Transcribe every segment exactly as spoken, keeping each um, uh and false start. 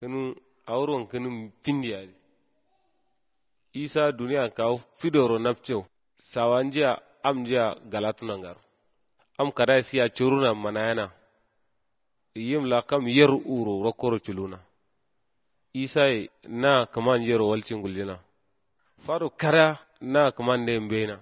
kanu awron kanu pindiya isa duniya ka fidoro napcho sawanjia amjia galatunangar am kada siya churuna manayana yim la kam yer uro rokoro chuluna isa na kaman yero walcin guljina faro kara na kaman de mbena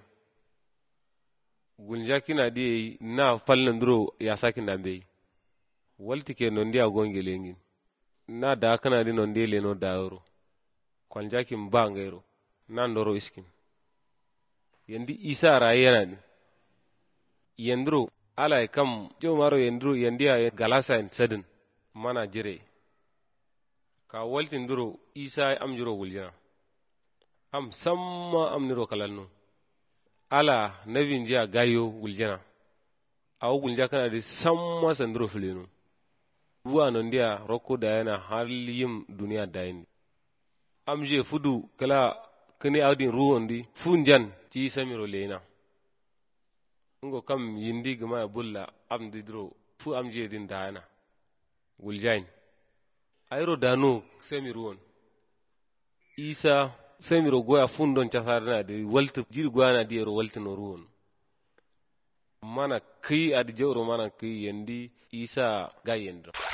gulja kina di na fallan duro ya sakin dambe walti ke non dia gongelengin na da kana di non dia leno dauro kwanja kin bangero na ndoro iskin yendi isa rayena ni yendro ala kam jo maro yendro yendia galasa en sedin mana jire ka waltin duro isa am jiro guljina am samma am niro kalalno ala nabin jiya gayo guljina aw gulja kana di samma sandro fileno buwa non dia rokko dayana har yim duniya dayni am je fudu kala kani awdin ruwondi funjan ci samiro lena ngo kam yindi gama bulla am didro fu am je din dayana guljain ayro dano semiruwon isa semiro goya fundon casarna de waltu jir goyana di ero waltu no ruwon mana kai ad jewro mana kai yendi isa gayendro